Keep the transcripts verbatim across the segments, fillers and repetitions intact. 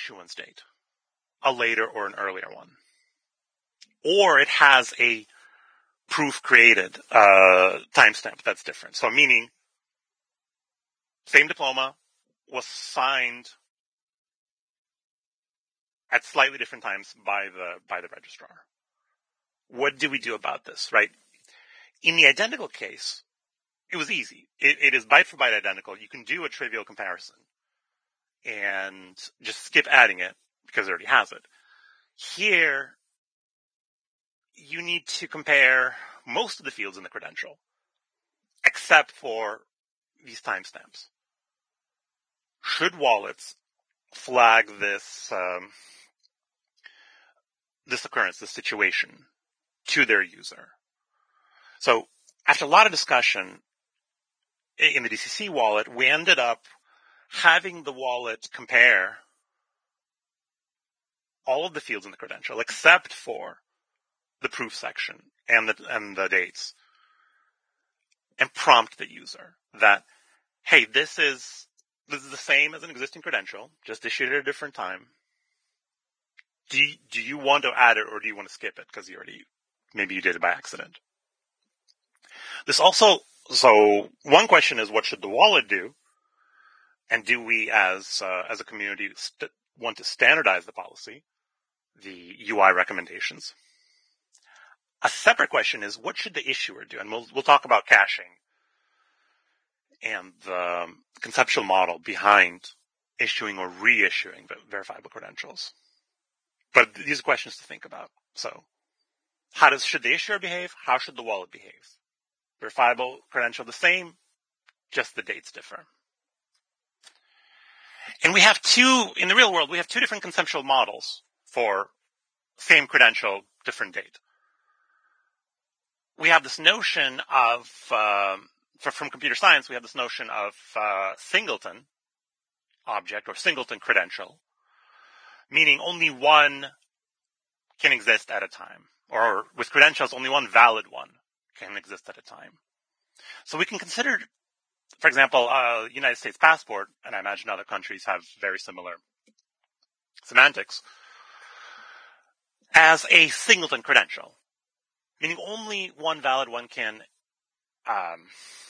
issuance date, a later or an earlier one. Or it has a proof created uh, timestamp that's different. So meaning, same diploma was signed at slightly different times by the by the registrar. What do we do about this, right? In the identical case, it was easy. It, it is byte for byte identical. You can do a trivial comparison and just skip adding it because it already has it. Here, you need to compare most of the fields in the credential, except for these timestamps. Should wallets flag this um, this occurrence, this situation, to their user? So, after a lot of discussion in the D C C wallet, we ended up having the wallet compare all of the fields in the credential, except for the proof section and the and the dates, and prompt the user that, hey, this is this is the same as an existing credential, just issued at a different time. Do you, do you want to add it or do you want to skip it because you already maybe you did it by accident? This also so one question is, what should the wallet do, and do we as uh, as a community st- want to standardize the policy, the U I recommendations? A separate question is, what should the issuer do? And we'll we'll talk about caching and the um, conceptual model behind issuing or reissuing verifiable credentials. But these are questions to think about. So, how does should the issuer behave? How should the wallet behave? Verifiable credential the same, just the dates differ. And we have two, in the real world, we have two different conceptual models for same credential, different date. We have this notion of, um, from computer science, we have this notion of uh, singleton object or singleton credential, meaning only one can exist at a time. Or with credentials, only one valid one can exist at a time. So we can consider, for example, a United States passport, and I imagine other countries have very similar semantics, as a singleton credential, meaning only one valid one can um,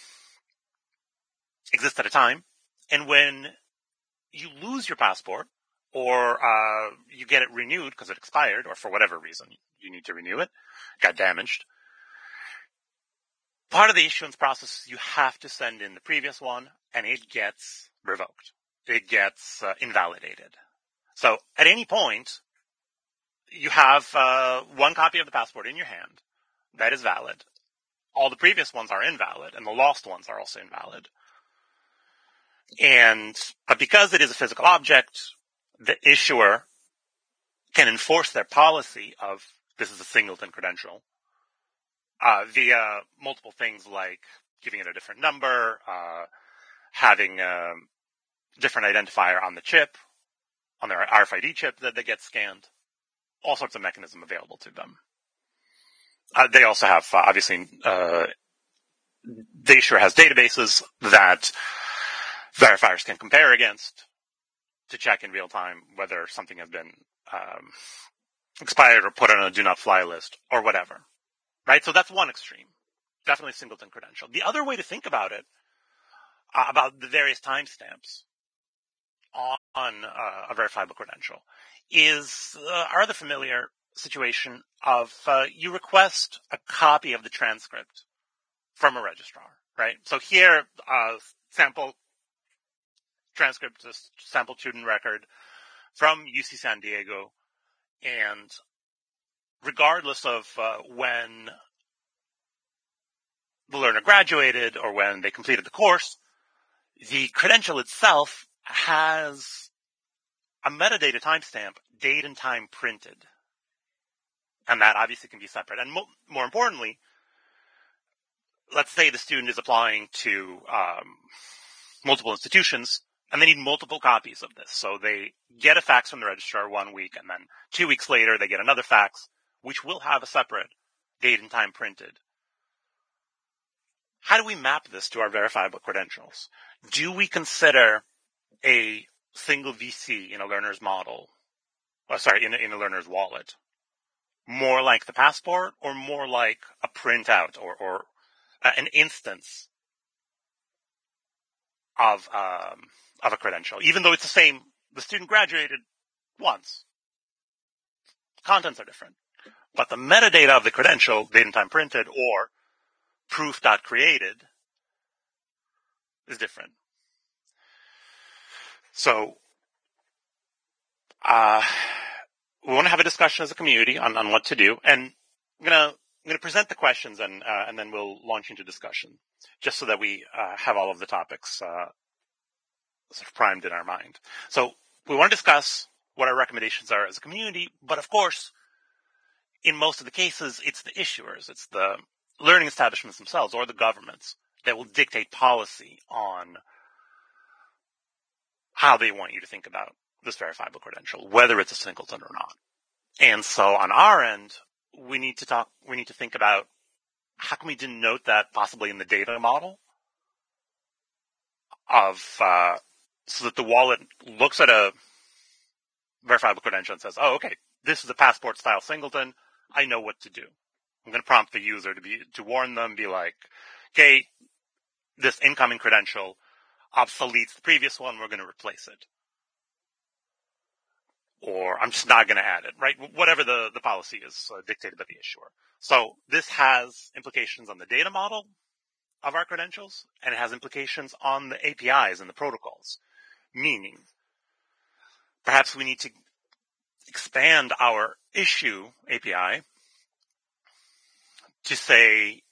exist at a time. And when you lose your passport, or uh, you get it renewed because it expired, or for whatever reason you need to renew it, got damaged, part of the issuance process is you have to send in the previous one, and it gets revoked. It gets uh, invalidated. So at any point, you have uh, one copy of the passport in your hand that is valid. All the previous ones are invalid, and the lost ones are also invalid. And but because it is a physical object, the issuer can enforce their policy of this is a singleton credential uh, via multiple things like giving it a different number, uh, having a different identifier on the chip, on their R F I D chip that they get scanned, all sorts of mechanisms available to them. Uh, they also have, uh, obviously, uh, the issuer has databases that verifiers can compare against to check in real time whether something has been um, expired or put on a do not fly list or whatever. Right? So that's one extreme. Definitely singleton credential. The other way to think about it, uh, about the various timestamps on uh, a verifiable credential, is uh, are the familiar situation of uh, you request a copy of the transcript from a registrar, right? So here, uh, sample transcript, a sample student record from U C San Diego, and regardless of uh, when the learner graduated or when they completed the course, the credential itself has a metadata timestamp, date and time printed. And that obviously can be separate. And mo- more importantly, let's say the student is applying to um, multiple institutions, and they need multiple copies of this. So they get a fax from the registrar one week, and then two weeks later they get another fax, which will have a separate date and time printed. How do we map this to our verifiable credentials? Do we consider a single V C in a learner's model, oh, sorry, in a, in a learner's wallet, more like the passport or more like a printout or, or uh, an instance of um, of a credential, even though it's the same. The student graduated once. Contents are different, but the metadata of the credential, date and time printed, or proof.created, is different. So, uh, we want to have a discussion as a community on, on what to do, and I'm gonna I'm gonna present the questions, and uh, and then we'll launch into discussion, just so that we uh, have all of the topics uh, sort of primed in our mind. So we want to discuss what our recommendations are as a community, but of course, in most of the cases, it's the issuers, it's the learning establishments themselves or the governments that will dictate policy on how they want you to think about this verifiable credential, whether it's a singleton or not. And so on our end, we need to talk, we need to think about how can we denote that possibly in the data model of, uh, so that the wallet looks at a verifiable credential and says, oh, okay, this is a passport style singleton. I know what to do. I'm going to prompt the user to be, to warn them, be like, okay, this incoming credential obsoletes the previous one. We're going to replace it. Or I'm just not going to add it, right? Whatever the, the policy is uh, dictated by the issuer. So this has implications on the data model of our credentials, and it has implications on the A P Is and the protocols. Meaning, perhaps we need to expand our issue A P I to say,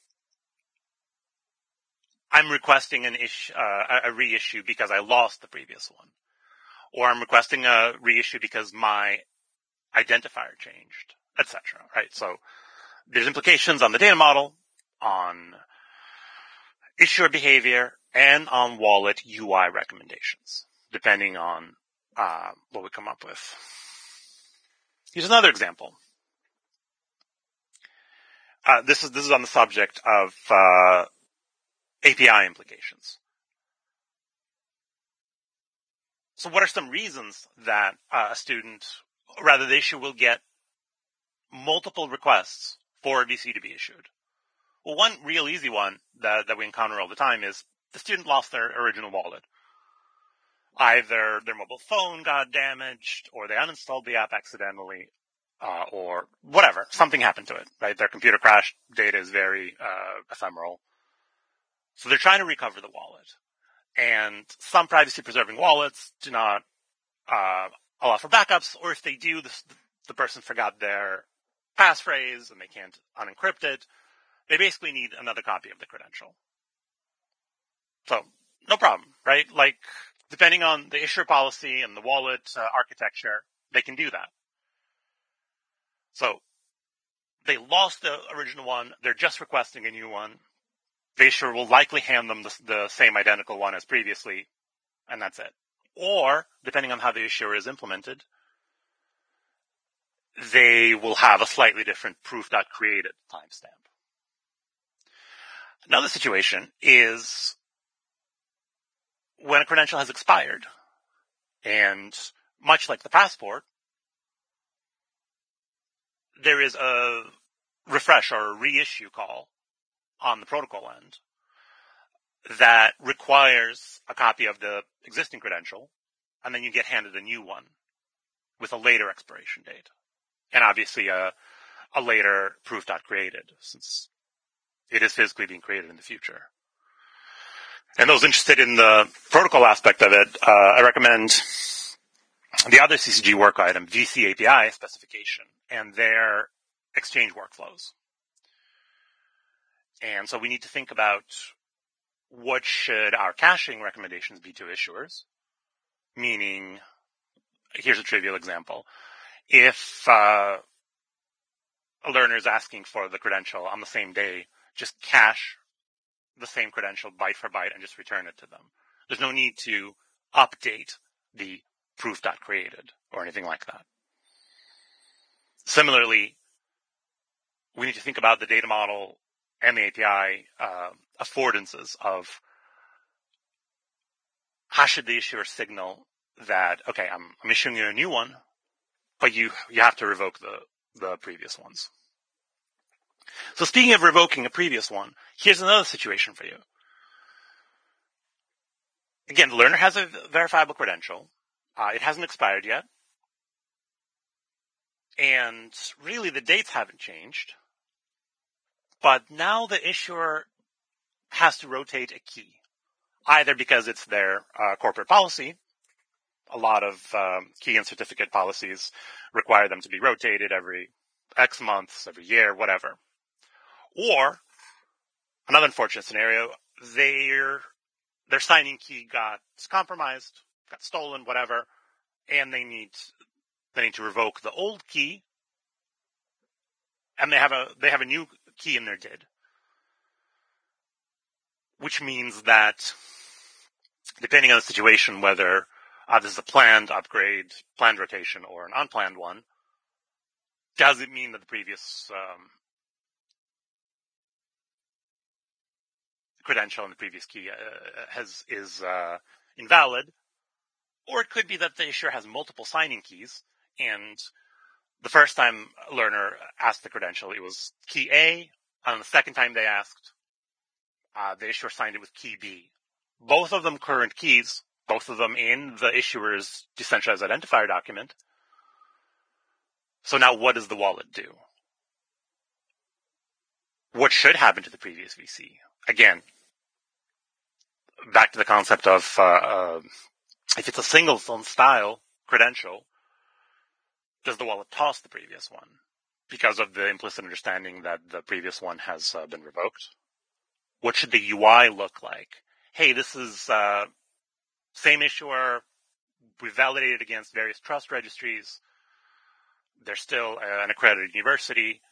I'm requesting an issue, uh, a reissue because I lost the previous one. Or I'm requesting a reissue because my identifier changed, et cetera, right? So there's implications on the data model, on issuer behavior, and on wallet U I recommendations, depending on uh, what we come up with. Here's another example. Uh, this is this is on the subject of uh, A P I implications. So what are some reasons that uh, a student, or rather the issuer, will get multiple requests for a V C to be issued? Well, one real easy one that, that we encounter all the time is the student lost their original wallet. Either their mobile phone got damaged, or they uninstalled the app accidentally, uh, or whatever. Something happened to it, right? Their computer crashed. Data is very uh, ephemeral. So they're trying to recover the wallet. And some privacy-preserving wallets do not uh, allow for backups, or if they do, the, the person forgot their passphrase and they can't unencrypt it. They basically need another copy of the credential. So, no problem, right? Like, depending on the issuer policy and the wallet uh, architecture, they can do that. So, they lost the original one. They're just requesting a new one. The issuer will likely hand them the, the same identical one as previously, and that's it. Or, depending on how the issuer is implemented, they will have a slightly different proof.created timestamp. Another situation is when a credential has expired, and much like the passport, there is a refresh or a reissue call on the protocol end that requires a copy of the existing credential, and then you get handed a new one with a later expiration date. And obviously a, a later proof.created, since it is physically being created in the future. And those interested in the protocol aspect of it, uh, I recommend the other C C G work item, V C A P I specification, and their exchange workflows. And so we need to think about what should our caching recommendations be to issuers, meaning, here's a trivial example. If uh, a learner is asking for the credential on the same day, just cache the same credential byte for byte and just return it to them. There's no need to update the proof.created or anything like that. Similarly, we need to think about the data model and the A P I uh, affordances of how should the issuer signal that, okay, I'm, I'm issuing you a new one, but you, you have to revoke the, the previous ones. So speaking of revoking a previous one, here's another situation for you. Again, the learner has a verifiable credential. Uh, it hasn't expired yet. And really the dates haven't changed. But now the issuer has to rotate a key, either because it's their uh, corporate policy. A lot of um, key and certificate policies require them to be rotated every X months, every year, whatever. Or, another unfortunate scenario, their, their signing key got compromised, got stolen, whatever, and they need, they need to revoke the old key, and they have a, they have a new key in their D I D. Which means that, depending on the situation, whether uh, this is a planned upgrade, planned rotation, or an unplanned one, does it mean that the previous um, credential and the previous key uh, has is uh, invalid? Or it could be that the issuer has multiple signing keys, and the first time a learner asked the credential, it was key A, and the second time they asked, uh, the issuer signed it with key B. Both of them current keys, both of them in the issuer's decentralized identifier document. So now what does the wallet do? What should happen to the previous V C? Again, back to the concept of uh, uh, if it's a singleton style credential, does the wallet toss the previous one because of the implicit understanding that the previous one has uh, been revoked? What should the U I look like? Hey, this is uh, same issuer. We validated against various trust registries. They're still uh, an accredited university,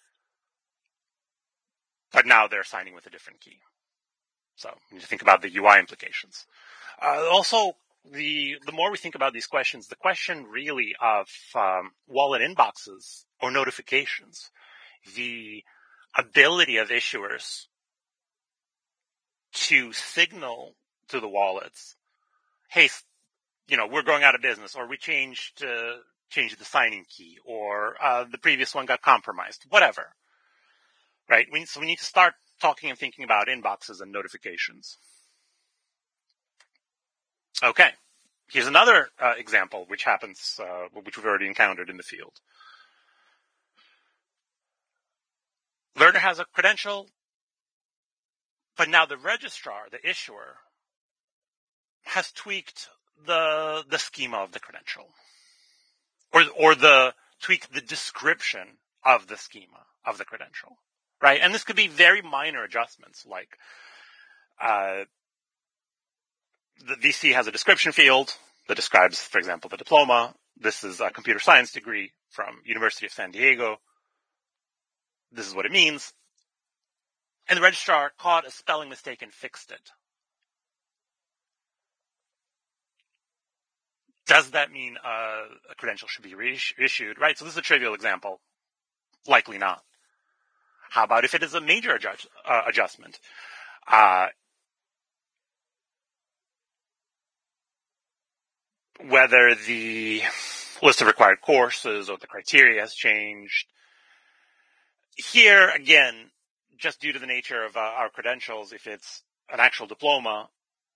but now they're signing with a different key. So you need to think about the U I implications. Uh, also, the the more we think about these questions, the question really of um, wallet inboxes or notifications, the ability of issuers to signal to the wallets, hey, you know, we're going out of business, or we changed uh, changed the signing key, or uh, the previous one got compromised, whatever. Right? We, so we need to start talking and thinking about inboxes and notifications. Okay. Here's another uh, example which happens, uh, which we've already encountered in the field. Learner has a credential, but now the registrar, the issuer, has tweaked the the schema of the credential, or or the tweaked the description of the schema of the credential, right? And this could be very minor adjustments, like uh, the V C has a description field that describes, for example, the diploma. This is a computer science degree from University of San Diego. This is what it means. And the registrar caught a spelling mistake and fixed it. Does that mean uh, a credential should be reissued? Right, so this is a trivial example. Likely not. How about if it is a major adjust, uh, adjustment? Uh, whether the list of required courses or the criteria has changed. Here, again, just due to the nature of uh, our credentials, if it's an actual diploma,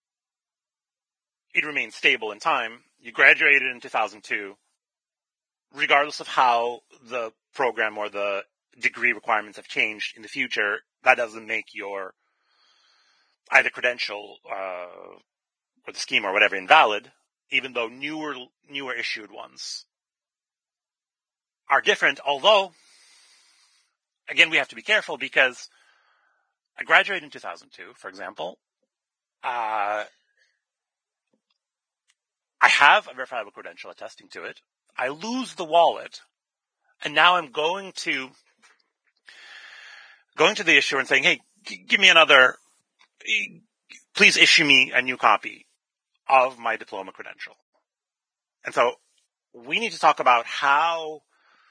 it remains stable in time. You graduated in two thousand two. Regardless of how the program or the degree requirements have changed in the future, that doesn't make your either credential uh, or the schema or whatever invalid, even though newer newer issued ones are different. Although, again, we have to be careful because I graduated in two thousand two, for example. Uh, I have a verifiable credential attesting to it. I lose the wallet, and now I'm going to going to the issuer and saying, "Hey, g- give me another. Please issue me a new copy of my diploma credential." And so we need to talk about how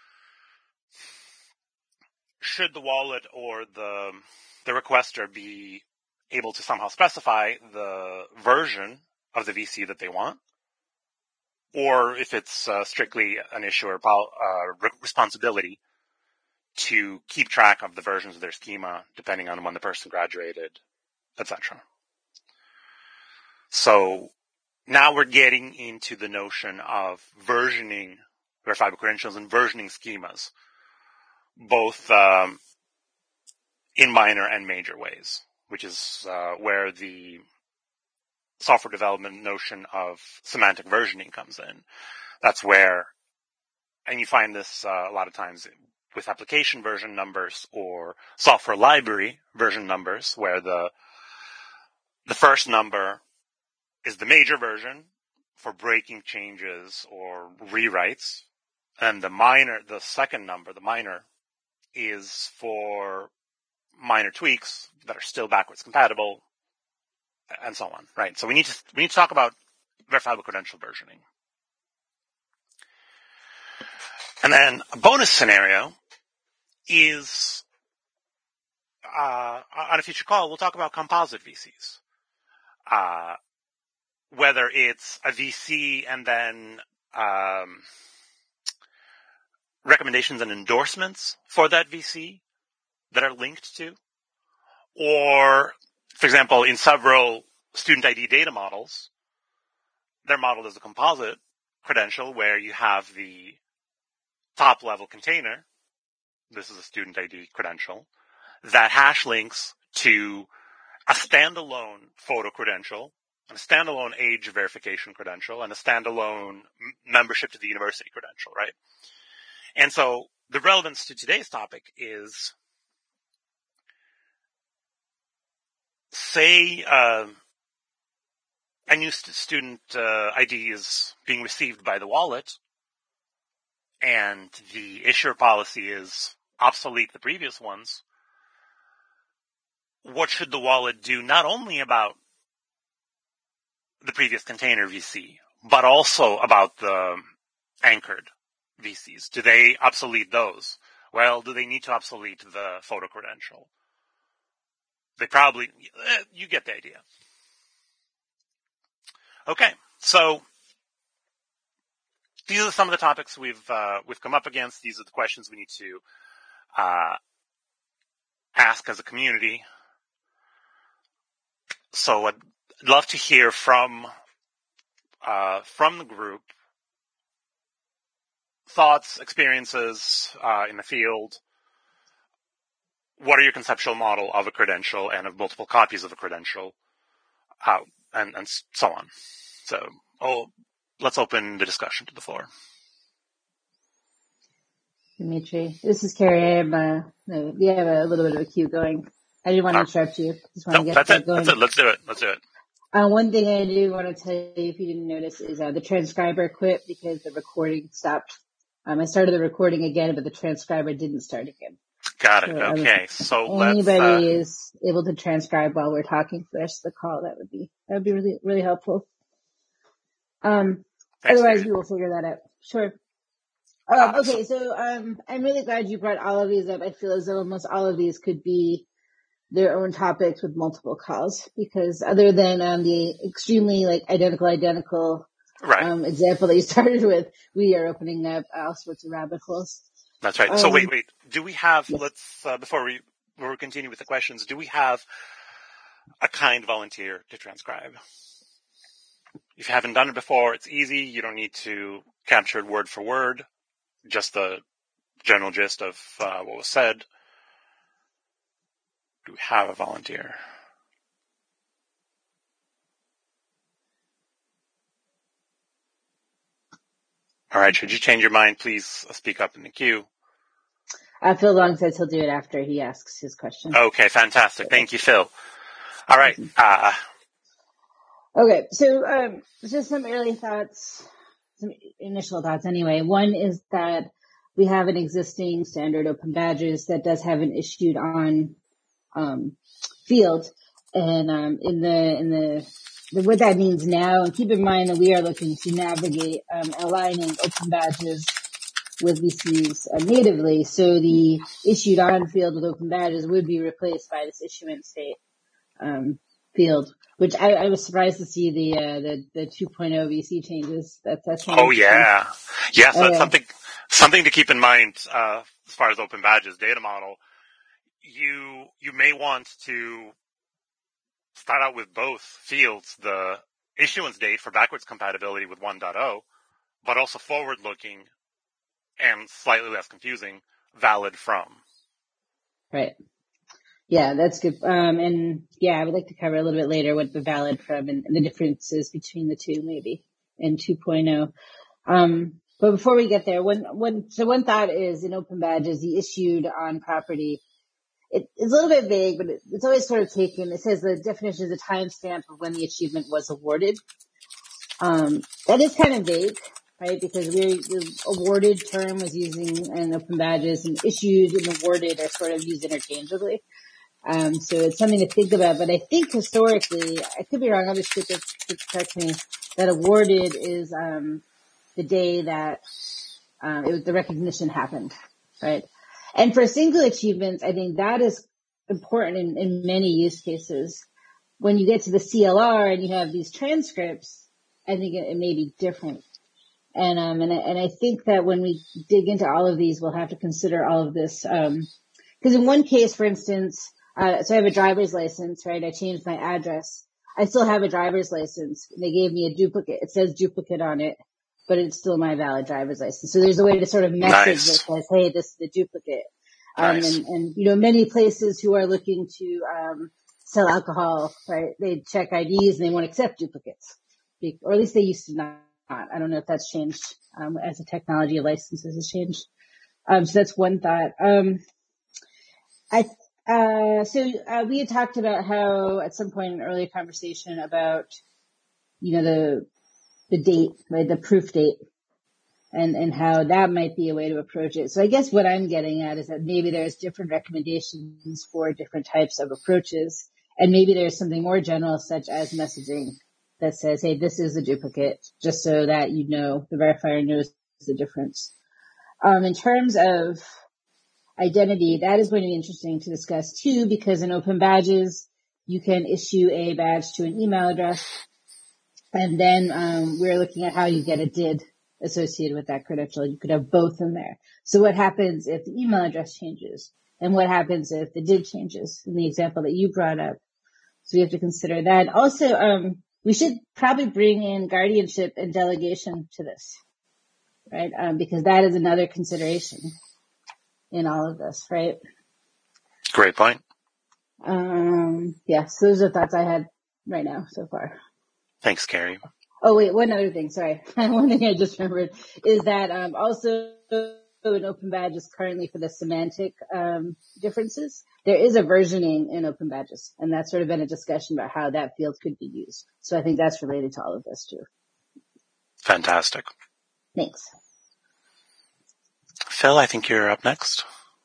should the wallet or the the requester be able to somehow specify the version of the V C that they want. or if it's uh, strictly an issuer uh, re- responsibility to keep track of the versions of their schema depending on when the person graduated, et cetera. So now we're getting into the notion of versioning verifiable credentials and versioning schemas, both um, in minor and major ways, which is uh, where the software development notion of semantic versioning comes in. That's where, and you find this uh, a lot of times with application version numbers or software library version numbers, where the the first number is the major version for breaking changes or rewrites, and the minor, the second number, the minor, is for minor tweaks that are still backwards compatible, and so on, right? So we need to we need to talk about verifiable credential versioning. And then a bonus scenario is, uh, on a future call, we'll talk about composite V Cs. Uh, whether it's a V C and then um, recommendations and endorsements for that V C that are linked to, or, for example, in several student I D data models, they're modeled as a composite credential where you have the top-level container, this is a student I D credential, that hash links to a standalone photo credential, and a standalone age verification credential, and a standalone m- membership to the university credential, right? And so the relevance to today's topic is, say uh, a new st- student uh, I D is being received by the wallet, and the issuer policy is obsolete the previous ones. What should the wallet do not only about the previous container V C, but also about the anchored V Cs? Do they obsolete those? Well, do they need to obsolete the photo credential? They probably, eh, you get the idea. Okay, so these are some of the topics we've uh, we've come up against. These are the questions we need to uh, ask as a community. So I'd love to hear from uh, from the group thoughts, experiences uh, in the field. What are your conceptual model of a credential and of multiple copies of a credential, uh, and, and so on. So, oh, let's open the discussion to the floor. Dimitri, this is Carrie. I have a, we have a little bit of a queue going. I didn't want to interrupt you. Just want no, to get that's that it. going. That's it. Let's do it. Let's do it. Uh, one thing I do want to tell you, if you didn't notice, is uh, the transcriber quit because the recording stopped. Um, I started the recording again, but the transcriber didn't start again. Got it. So, okay. Um, so anybody let's, uh, is able to transcribe while we're talking for the rest of the call, that would be that would be really really helpful. Um, Thanks, otherwise, David. we will figure that out. Sure. Um, Uh, okay, so, so um, I'm really glad you brought all of these up. I feel as though almost all of these could be their own topics with multiple calls, because other than um, the extremely like identical, identical right. um, example that you started with, we are opening up all sorts of rabbit holes. That's right. Um, so wait, wait. Do we have? yes. Let's uh, before we before we continue with the questions. Do we have a kind volunteer to transcribe? If you haven't done it before, it's easy. You don't need to capture it word for word, just the general gist of uh, what was said. Do we have a volunteer? All right. Should you change your mind, please speak up in the queue. Uh, Phil Long says he'll do it after he asks his question. Okay, fantastic. Thank you, Phil. All right. Uh, okay, so um, just some early thoughts, some initial thoughts anyway. One is that we have an existing standard open badges that does have an issued on um, field, and um, in the in the, the what that means now. And keep in mind that we are looking to navigate um, aligning open badges with V Cs uh, natively, so the issued on field with open badges would be replaced by this issuance state. Um, field, which I, I was surprised to see the uh, the the two point oh V C changes. That's that's oh yeah, yeah. So oh, that's yeah. something something to keep in mind uh, as far as Open Badges data model. You you may want to start out with both fields, the issuance date for backwards compatibility with one point oh, but also forward-looking and slightly less confusing, valid from. Right. Yeah, that's good. Um, and yeah, I would like to cover a little bit later what the valid from and, and the differences between the two, maybe, in two point oh. Um, but before we get there, one, one, so one thought is in Open Badges, the issued on property. It, it's a little bit vague, but it, it's always sort of taken. It says the definition is a timestamp of when the achievement was awarded. Um, that is kind of vague, right? Because we the awarded term was using in Open Badges, and issued and awarded are sort of used interchangeably. Um, so it's something to think about. But I think historically, I could be wrong. Others could correct me. That awarded is um, the day that um, it was, the recognition happened, right? And for single achievements, I think that is important in, in many use cases. When you get to the C L R and you have these transcripts, I think it, it may be different. And, um, and, I, and I think that when we dig into all of these, we'll have to consider all of this. Um, cause in one case, for instance, uh, so I have a driver's license, right? I changed my address. I still have a driver's license. They gave me a duplicate. It says duplicate on it, but it's still my valid driver's license. So there's a way to sort of message Nice. that says, hey, this is the duplicate. Um, Nice. and, and, you know, many places who are looking to, um, sell alcohol, right? They check I Ds and they won't accept duplicates. Or at least they used to not. I don't know if that's changed, um, as the technology of licenses has changed. Um, so that's one thought. Um, I, uh, so, uh, we had talked about how at some point in an earlier conversation about, you know, the, the date, right? The proof date. And, and how that might be a way to approach it. So I guess what I'm getting at is that maybe there's different recommendations for different types of approaches. And maybe there's something more general, such as messaging that says, hey, this is a duplicate, just so that you know, the verifier knows the difference. Um, in terms of identity, that is going to be interesting to discuss too, because in Open Badges, you can issue a badge to an email address. And then, um, we're looking at how you get a D I D associated with that credential. You could have both in there. So what happens if the email address changes? And what happens if the D I D changes in the example that you brought up? So we have to consider that. Also, um, we should probably bring in guardianship and delegation to this, right? Um, because that is another consideration in all of this, right? Great point. Um, yeah, so those are thoughts I had right now so far. Thanks, Carrie. Oh, wait, one other thing, sorry. One thing I just remembered is that um, also in Open Badges currently for the semantic um, differences, there is a versioning in Open Badges, and that's sort of been a discussion about how that field could be used. So I think that's related to all of this too. Fantastic. Thanks. Phil, I think you're up next.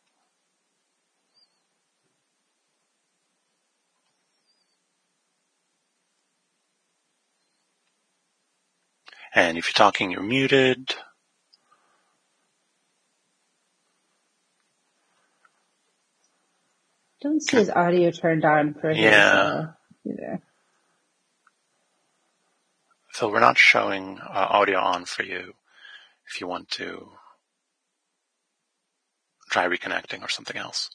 And if you're talking, you're muted. Don't see his audio turned on for his, yeah. uh, either. Phil, we're not showing uh, audio on for you if you want to try reconnecting or something else.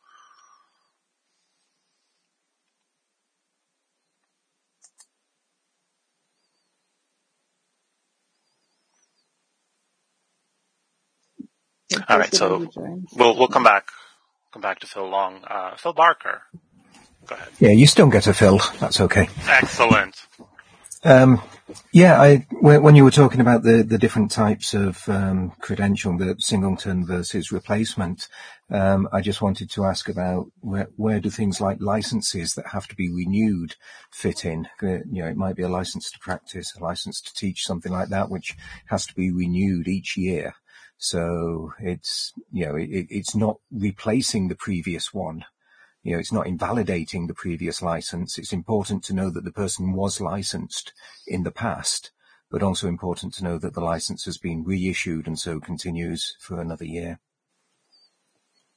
All right, so we'll we'll come back come back to Phil Long. Uh, Phil Barker, go ahead. Yeah, you still get a Phil. That's okay. Excellent. Um, yeah, I when, when you were talking about the the different types of um, credential, the singleton versus replacement, um, I just wanted to ask about where where do things like licenses that have to be renewed fit in? Uh, you know, it might be a license to practice, a license to teach, something like that, which has to be renewed each year. So it's, you know, it, it's not replacing the previous one. You know, it's not invalidating the previous license. It's important to know that the person was licensed in the past, but also important to know that the license has been reissued and so continues for another year.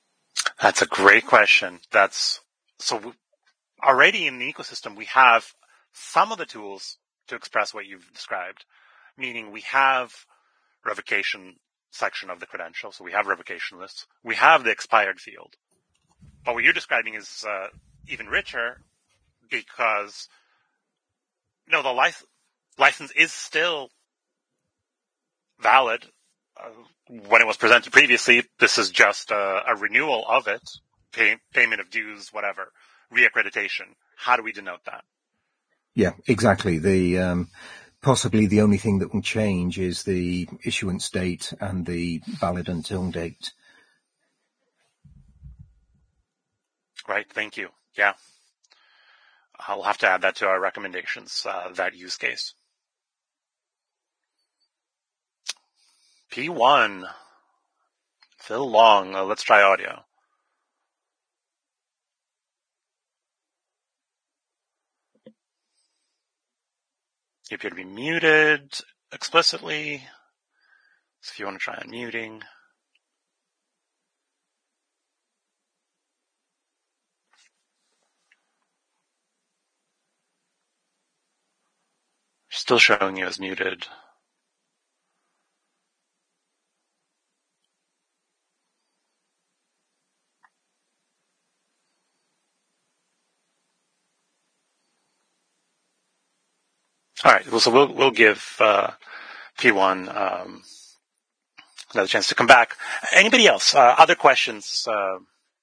That's a great question. That's so already in the ecosystem, we have some of the tools to express what you've described, meaning we have revocation section of the credential, so we have revocation lists, we have the expired field. But what you're describing is uh, even richer because no, the lic- license is still valid. Uh, when it was presented previously, this is just a, a renewal of it, pay, payment of dues, whatever, reaccreditation. How do we denote that? Yeah, exactly. The um, possibly the only thing that will change is the issuance date and the valid until date. Right. Thank you. Yeah. I'll have to add that to our recommendations, uh, that use case. P one. Phil Long. Uh, let's try audio. You appear to be muted explicitly. So if you want to try unmuting. Still showing you as muted. All right. Well, so we'll we'll give uh, P one um, another chance to come back. Anybody else? Uh, other questions? Uh,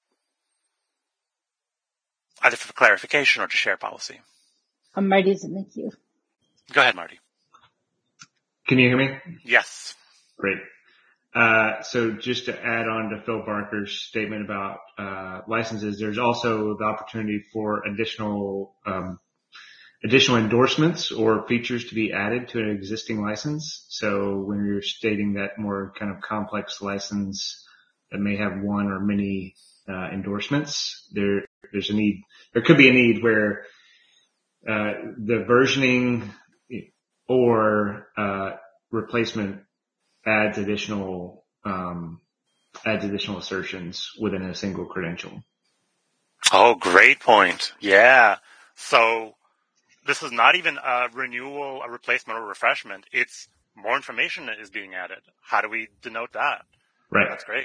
either for clarification or to share policy. Um, Marty's in the queue. Go ahead, Marty. Can you hear me? Yes. Great. Uh, so just to add on to Phil Barker's statement about uh, licenses, there's also the opportunity for additional um, additional endorsements or features to be added to an existing license. So when you're stating that more kind of complex license that may have one or many uh, endorsements, there there's a need. There could be a need where uh, the versioning or uh, replacement adds additional um, adds additional assertions within a single credential. Oh, great point. Yeah. So this is not even a renewal, a replacement, or refreshment. It's more information that is being added. How do we denote that? Right. That's great.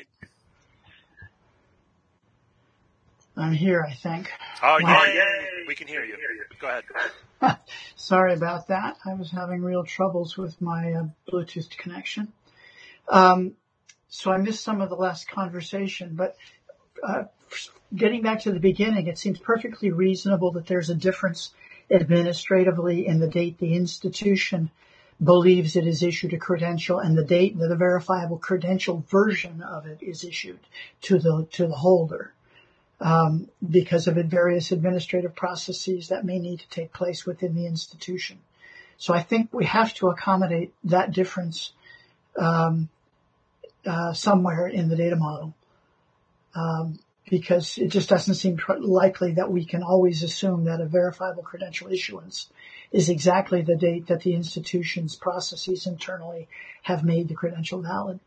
I'm here, I think. Oh, Wow. yay. We can hear you. Go ahead. Sorry about that. I was having real troubles with my uh, Bluetooth connection. Um, so I missed some of the last conversation, but uh, getting back to the beginning, it seems perfectly reasonable that there's a difference administratively in the date the institution believes it is issued a credential and the date that the verifiable credential version of it is issued to the to the holder. Um, because of various administrative processes that may need to take place within the institution. So I think we have to accommodate that difference um, uh, somewhere in the data model, um, because it just doesn't seem tr- likely that we can always assume that a verifiable credential issuance is exactly the date that the institution's processes internally have made the credential valid.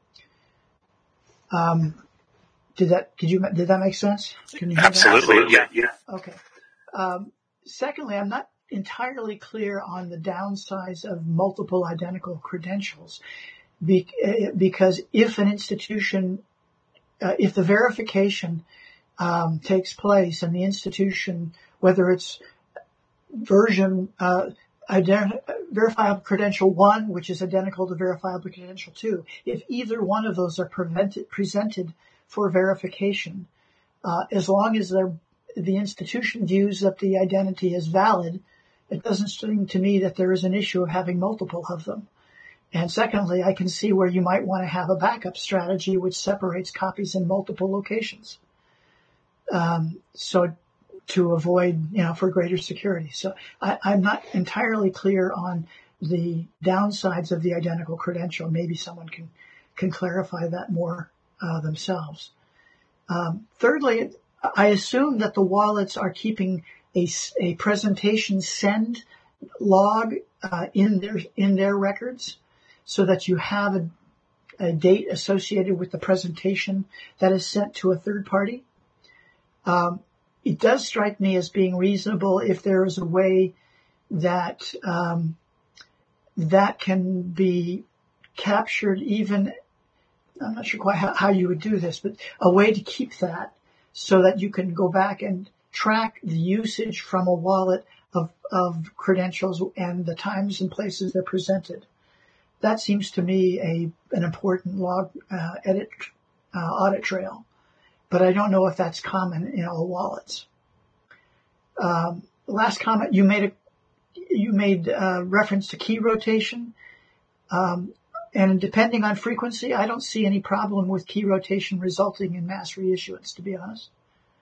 Um, Did that, did you, did that make sense? Can you hear Absolutely. that? Yeah. Yeah. Okay. Um, secondly, I'm not entirely clear on the downsides of multiple identical credentials Be, uh, because if an institution, uh, if the verification, um, takes place and the institution, whether it's version, uh, ident- verifiable credential one, which is identical to verifiable credential two, if either one of those are prevented, presented for verification, uh, as long as the institution views that the identity is valid, it doesn't seem to me that there is an issue of having multiple of them. And secondly, I can see where you might want to have a backup strategy which separates copies in multiple locations. Um, so to avoid, you know, for greater security. So I, I'm not entirely clear on the downsides of the identical credential. Maybe someone can, can clarify that more Uh, themselves. Um, thirdly, I assume that the wallets are keeping a, a presentation send log uh, in their in their records, so that you have a, a date associated with the presentation that is sent to a third party. Um, it does strike me as being reasonable if there is a way that um, that can be captured even, I'm not sure quite how, how you would do this, but a way to keep that so that you can go back and track the usage from a wallet of, of credentials and the times and places they're presented. That seems to me a an important log uh, edit uh, audit trail, but I don't know if that's common in all wallets. Um, last comment, you made a you made uh, reference to key rotation. Um, And depending on frequency, I don't see any problem with key rotation resulting in mass reissuance, to be honest.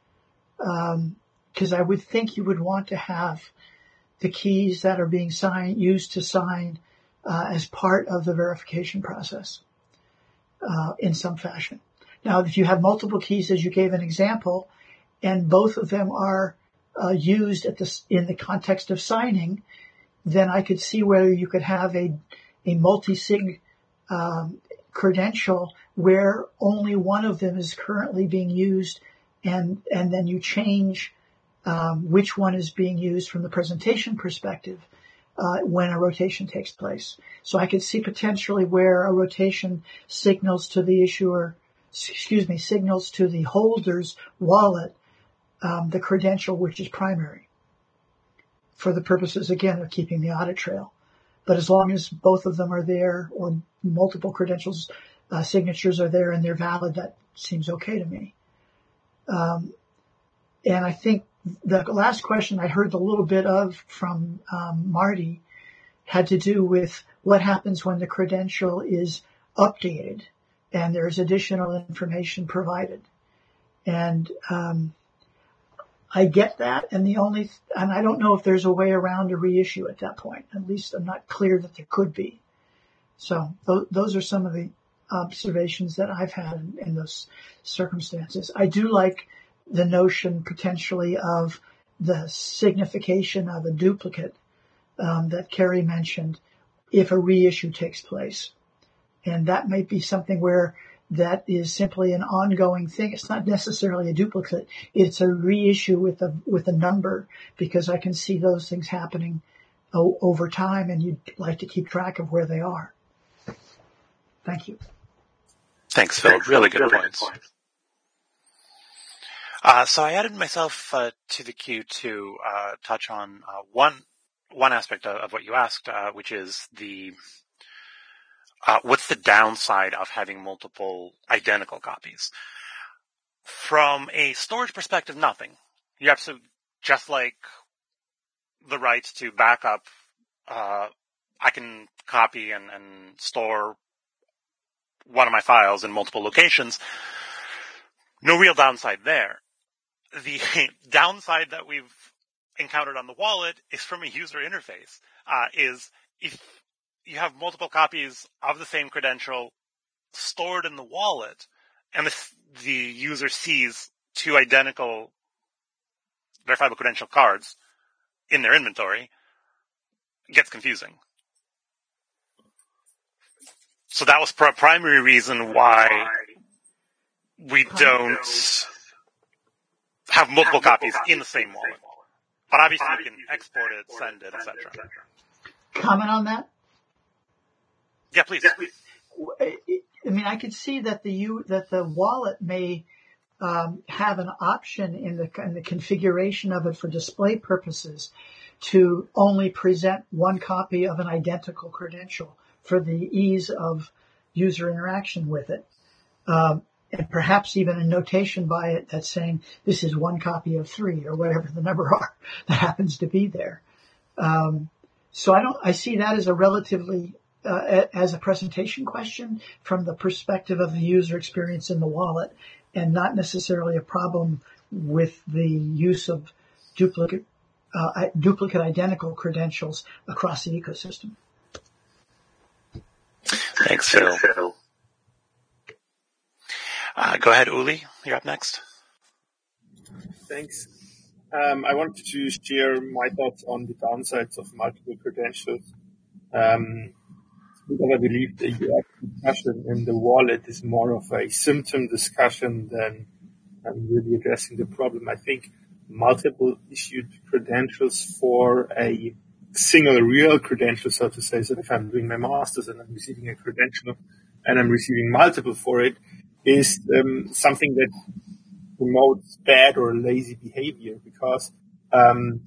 Because um, I would think you would want to have the keys that are being signed, used to sign uh, as part of the verification process uh, in some fashion. Now, if you have multiple keys, as you gave an example, and both of them are uh, used at the, in the context of signing, then I could see whether you could have a, a multi-sig Um, credential where only one of them is currently being used, and and then you change um, which one is being used from the presentation perspective uh, when a rotation takes place. So I could see potentially where a rotation signals to the issuer, excuse me, signals to the holder's wallet um, the credential which is primary for the purposes, again, of keeping the audit trail. But as long as both of them are there, or multiple credentials, uh, signatures are there and they're valid, that seems okay to me. Um, and I think the last question I heard a little bit of from um, Marty had to do with what happens when the credential is updated and there's additional information provided. And um, I get that, and the only, and I don't know if there's a way around a reissue at that point. At least I'm not clear that there could be. So th- those are some of the observations that I've had in, in those circumstances. I do like the notion potentially of the signification of a duplicate um, that Carrie mentioned if a reissue takes place. And that might be something where that is simply an ongoing thing. It's not necessarily a duplicate. It's a reissue with a with a number, because I can see those things happening o- over time, and you'd like to keep track of where they are. Thank you. Thanks, Phil. Really good points. Uh, so I added myself uh, to the queue to uh, touch on uh, one one aspect of, of what you asked, uh, which is the Uh, what's the downside of having multiple identical copies? From a storage perspective, nothing. You have to, just like the right to backup, uh, I can copy and, and store one of my files in multiple locations. No real downside there. The downside that we've encountered on the wallet is from a user interface, uh, is if you have multiple copies of the same credential stored in the wallet, and the, the user sees two identical verifiable credential cards in their inventory, it gets confusing. So that was a primary reason why we don't have multiple copies in the same wallet. But obviously you can export it, send it, et cetera. Comment on that? Yeah, please. I mean, I could see that the U, that the wallet may um, have an option in the in the configuration of it for display purposes to only present one copy of an identical credential for the ease of user interaction with it, um, and perhaps even a notation by it that's saying this is one copy of three or whatever the number are that happens to be there. Um, so I don't. I see that as a relatively Uh, as a presentation question from the perspective of the user experience in the wallet, and not necessarily a problem with the use of duplicate, uh, duplicate identical credentials across the ecosystem. Thanks, Phil. Uh, go ahead, Uli. You're up next. Thanks. Um, I wanted to share my thoughts on the downsides of multiple credentials. Um, Because I believe the U X discussion in the wallet is more of a symptom discussion than um, really addressing the problem. I think multiple issued credentials for a single real credential, so to say. So if I'm doing my master's and I'm receiving a credential and I'm receiving multiple for it, is um, something that promotes bad or lazy behavior, because um,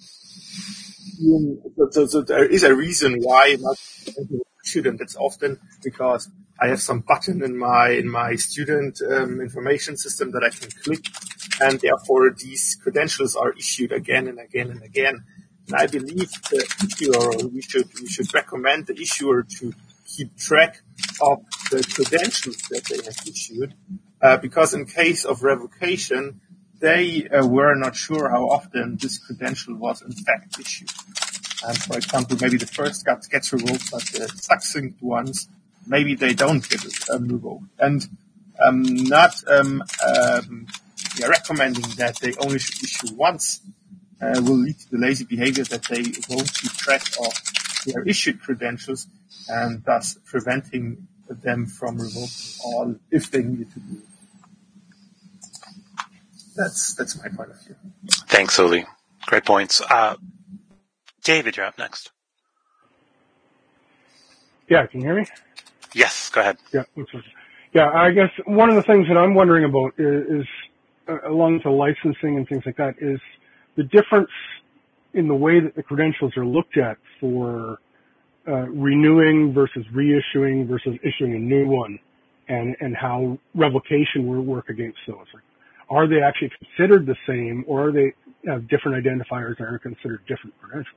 so, so, so there is a reason why not student. It's often because I have some button in my in my student um, information system that I can click, and therefore these credentials are issued again and again and again. And I believe the issuer, we should we should recommend the issuer to keep track of the credentials that they have issued, uh, because in case of revocation, they uh, were not sure how often this credential was in fact issued. And for example, maybe the first gets, gets revoked, but the succinct ones, maybe they don't get um, revoked. And um, not um, um, yeah, recommending that they only should issue once uh, will lead to the lazy behavior that they won't keep track of their issued credentials, and thus preventing them from revoking all if they needed to do it. That's that's my point of view. Thanks, Uli. Great points. Uh, David, you're up next. Yeah, can you hear me? Yes, go ahead. Yeah, yeah. I guess one of the things that I'm wondering about is, is uh, along the licensing and things like that, is the difference in the way that the credentials are looked at for uh, renewing versus reissuing versus issuing a new one, and and how revocation will work against those. Like, are they actually considered the same, or are they have different identifiers that are considered different credentials?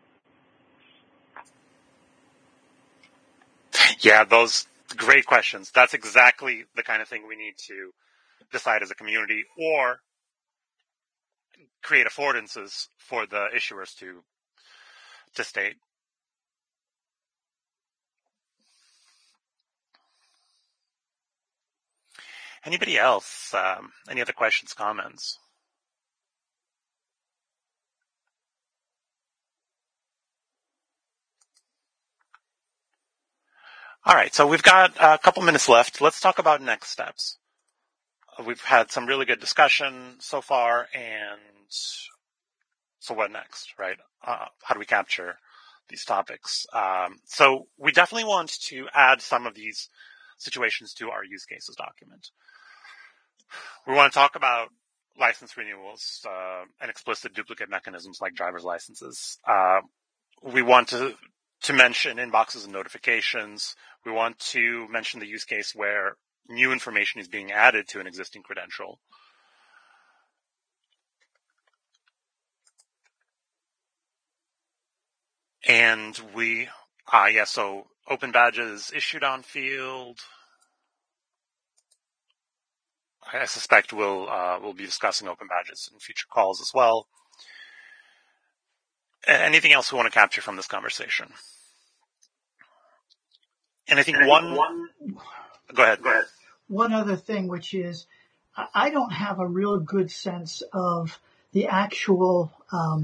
Yeah, those great questions. That's exactly the kind of thing we need to decide as a community, or create affordances for the issuers to to state. Anybody else? Um, any other questions, comments? All right, so we've got a couple minutes left. Let's talk about next steps. We've had some really good discussion so far, and so what next, right? Uh, how do we capture these topics? Um, so we definitely want to add some of these situations to our use cases document. We want to talk about license renewals uh, and explicit duplicate mechanisms like driver's licenses. Uh, we want to to mention inboxes and notifications. We want to mention the use case where new information is being added to an existing credential. And we, ah, yeah, so open badges issued on field. I suspect we'll, uh, we'll be discussing open badges in future calls as well. Anything else we want to capture from this conversation? And I think and one, one go ahead. Go ahead. One other thing, which is, I don't have a real good sense of the actual um,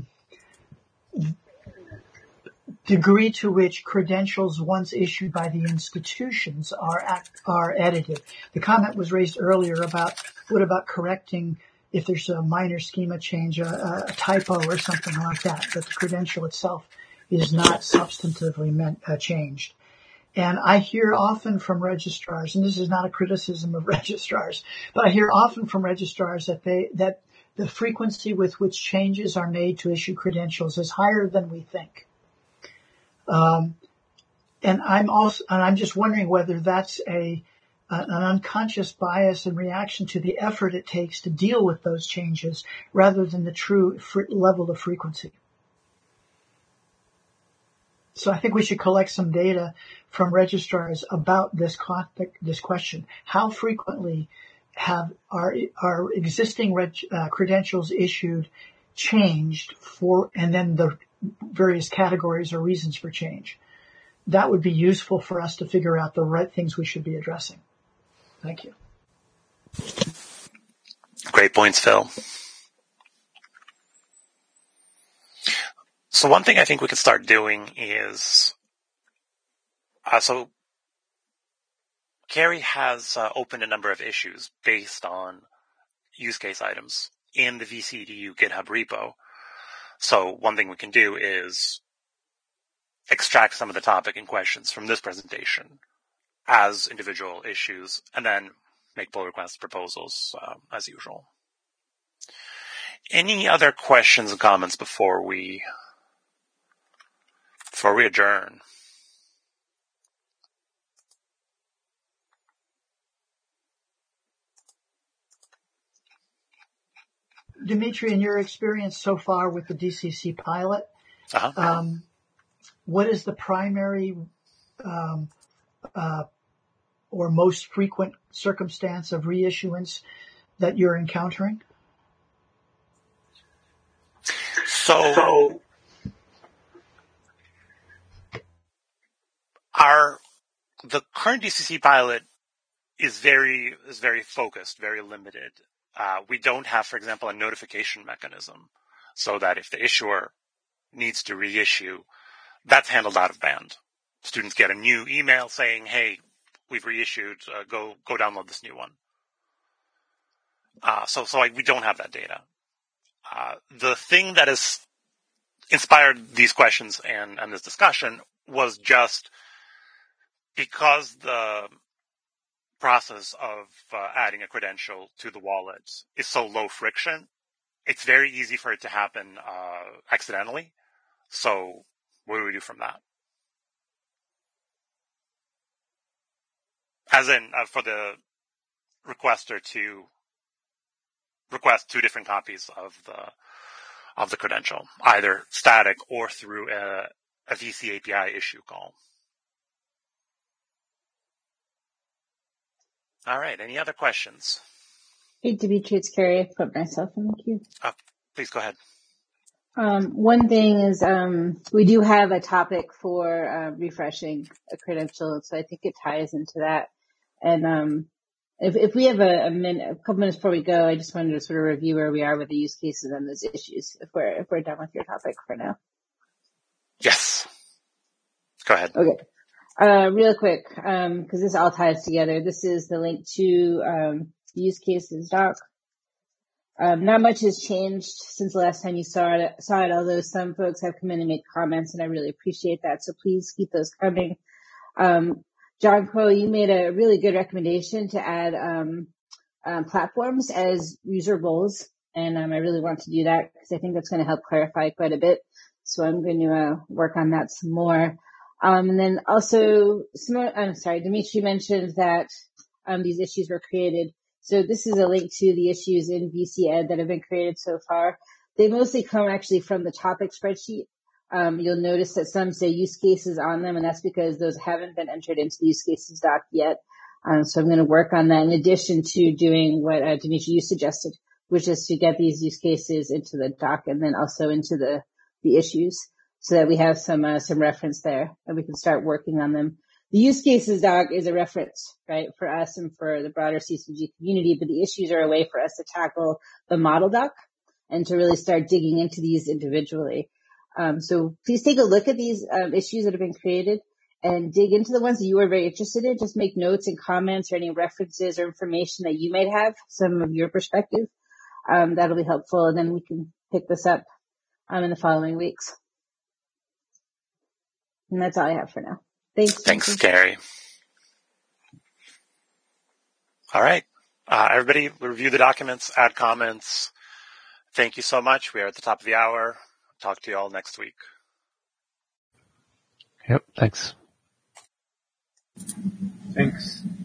degree to which credentials once issued by the institutions are act, are edited. The comment was raised earlier about what about correcting if there's a minor schema change, a, a typo or something like that, that the credential itself is not substantively meant, uh, changed. And I hear often from registrars, and this is not a criticism of registrars, but I hear often from registrars that they, that the frequency with which changes are made to issue credentials is higher than we think. Um, and I'm also, and I'm just wondering whether that's a, an unconscious bias in reaction to the effort it takes to deal with those changes rather than the true fr- level of frequency. So I think we should collect some data from registrars about this this question. How frequently have our our existing reg, uh, credentials issued changed for, and then the various categories or reasons for change? That would be useful for us to figure out the right things we should be addressing. Thank you. Great points, Phil. So one thing I think we could start doing is, uh, so Carrie has uh, opened a number of issues based on use case items in the V C D U GitHub repo. So one thing we can do is extract some of the topic and questions from this presentation as individual issues, and then make pull request proposals uh, as usual. Any other questions and comments before we before we adjourn? Dimitri, in your experience so far with the D C C pilot, Uh-huh. um, what is the primary um, uh, or most frequent circumstance of reissuance that you're encountering? So, so our the current D C C pilot is very is very focused, very limited. Uh, we don't have, for example, a notification mechanism, so that if the issuer needs to reissue, that's handled out of band. Students get a new email saying, "Hey, we've reissued. Uh, go go download this new one." Uh, so so like we don't have that data. Uh, the thing that has inspired these questions and, and this discussion was just because the process of uh, adding a credential to the wallet is so low friction, it's very easy for it to happen uh, accidentally. So what do we do from that? As in, uh, for the requester to request two different copies of the of the credential, either static or through a, a V C A P I issue call. All right. Any other questions? Hey, Dimitri, it's Carrie. I put myself in the queue. Uh, please go ahead. Um, one thing is um, we do have a topic for uh, refreshing a credential, so I think it ties into that. And um, if, if we have a, a, minute, a couple minutes before we go, I just wanted to sort of review where we are with the use cases and those issues. If we're if we're done with your topic for now. Yes. Go ahead. Okay. Uh, real quick, um, cause this all ties together. This is the link to, um, use cases doc. Um, not much has changed since the last time you saw it, saw it, although some folks have come in and made comments, and I really appreciate that. So please keep those coming. Um, John Crow, you made a really good recommendation to add, um, um, platforms as user roles. And, um, I really want to do that because I think that's going to help clarify quite a bit. So I'm going to, uh, work on that some more. Um, and then also, I'm sorry, Dimitri mentioned that, um, these issues were created. So this is a link to the issues in V C Ed that have been created so far. They mostly come actually from the topic spreadsheet. Um, you'll notice that some say use cases on them, and that's because those haven't been entered into the use cases doc yet. Um, so I'm going to work on that in addition to doing what, uh, Dimitri, you suggested, which is to get these use cases into the doc and then also into the, the issues, so that we have some, uh, some reference there and we can start working on them. The use cases doc is a reference, right, for us and for the broader C C G community, but the issues are a way for us to tackle the model doc and to really start digging into these individually. Um, so please take a look at these um, issues that have been created and dig into the ones that you are very interested in. Just make notes and comments or any references or information that you might have, some of your perspective. Um, that'll be helpful, and then we can pick this up um, in the following weeks. And that's all I have for now. Thanks. Thanks, Gary. All right. Uh, everybody review the documents, add comments. Thank you so much. We are at the top of the hour. Talk to you all next week. Yep. Thanks. Thanks.